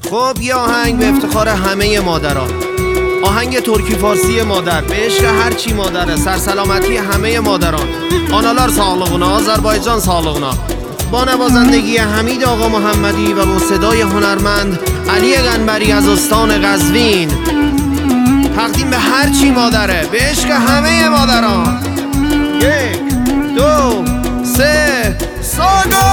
خب یه آهنگ به افتخار همه مادران، آهنگ ترکی فارسی مادر به عشق هرچی مادره، سرسلامتی همه مادران. آنالار sağlığına، آذربایجان sağlığına. با نوازندگی حمید آقا محمدی و با صدای هنرمند علی قنبری از استان قزوین، تقدیم به هرچی مادره به عشق همه مادران. 1 2 3 ساگو.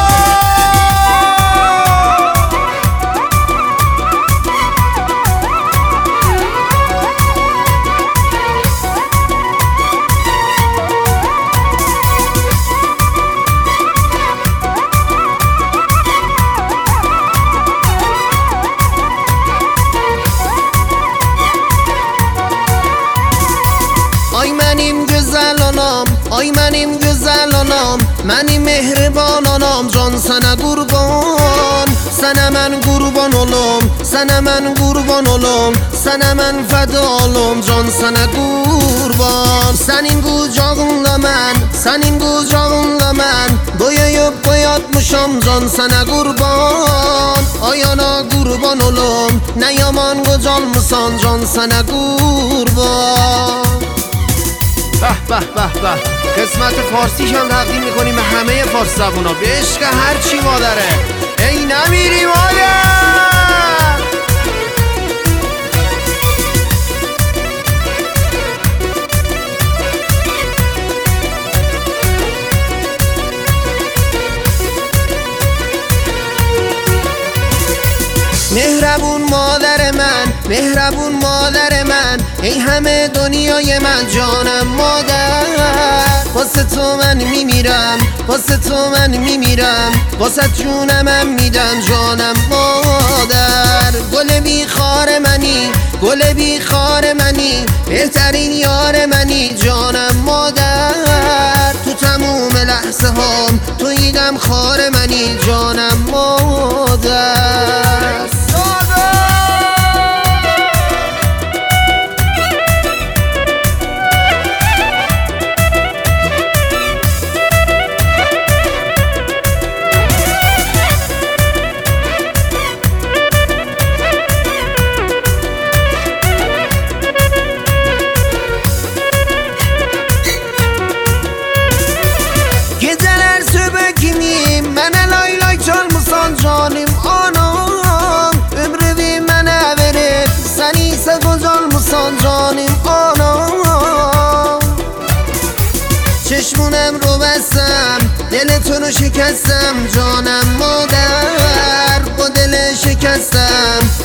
Ay benim güzel anam, ay benim güzel anam, benim mehriban anam, can sana kurban. Sana ben kurban olum, sana ben kurban olum, sana ben feda olum, can sana kurban. Senin kucağınla ben, senin kucağınla ben doyayıp boyatmışam, can sana kurban. Ay ana kurban olum, ne yaman kocalmışsan, can sana kurban. به به به به، قسمت فارسیش هم تقدیم میکنیم به همه فارس زبونا به عشق هرچی مادره. ای نمیری مادر. مهربون مادر من، مهربون مادر من، ای همه دنیای من، جانم مادر. واسه تو من میمیرم، واسه تو من میمیرم، واسه جونم میدم، جانم مادر. گل بیخار منی، گل بیخار منی، بهترین یار منی، جانم مادر. تو تموم لحظه هام توی غم خار منی، جانم مادر. Geceler söbekimim, mənə lay lay çalmısan canım anam. Ömrümü mənə verib, sən isə qocalmısan canım anam. چشمونم رو بستم، دلتون رو شکستم، جانم مادر. با دل شکستم